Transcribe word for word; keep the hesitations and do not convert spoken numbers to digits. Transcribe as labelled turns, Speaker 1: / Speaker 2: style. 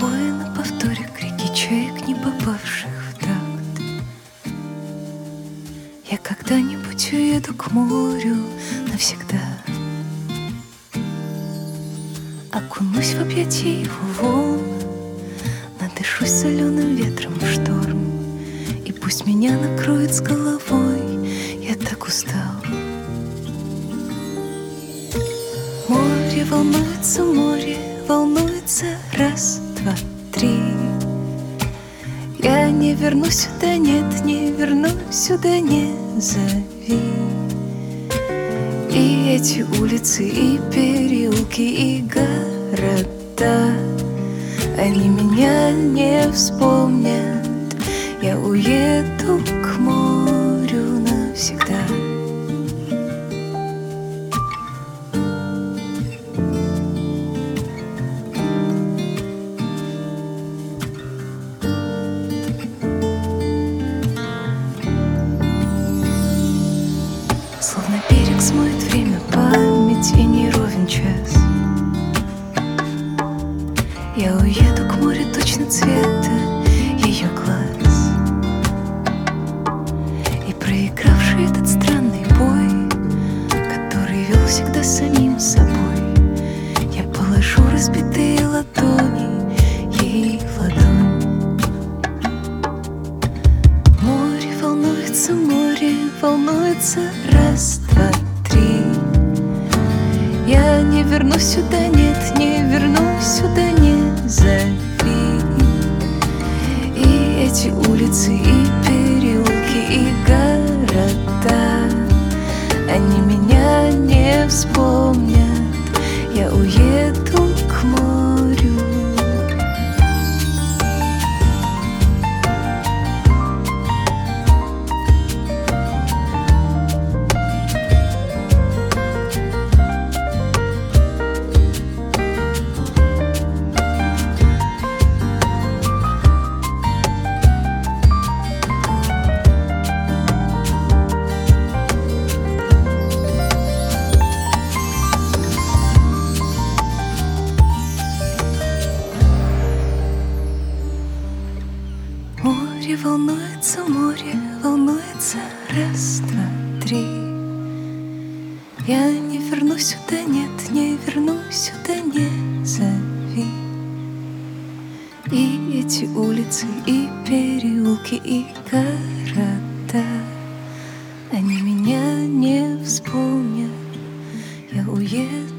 Speaker 1: тобой на повторе крики чаек, не попавших в такт. Я когда-нибудь уеду к морю навсегда, окунусь в объятия его волн, надышусь соленым ветром в шторм, и пусть меня накроет с головой, я так устал. Море волнуется, море волнуется, раз, два, три. Я не вернусь сюда, нет, не вернусь сюда, не зови. И эти улицы, и переулки, и города, они меня не вспомнят. Я уеду к морю навсегда. Словно берег смоет время, память и не ровен час. Я уеду к морю точно цвета ее глаз. И проигравший этот странный бой, который вел всегда самим собой, я положу разбитые ладони ей в ладонь. Море волнуется, море волнуется, раз, два, три. Я не вернусь сюда, нет, не вернусь сюда, не зови. И эти улицы, и переулки, и города, они меня не вспомнят. Я уеду к морю. Море волнуется, море волнуется, раз, два, три. Я не вернусь сюда, нет, не вернусь сюда, не зови. И эти улицы, и переулки, и города, они меня не вспомнят. Я уеду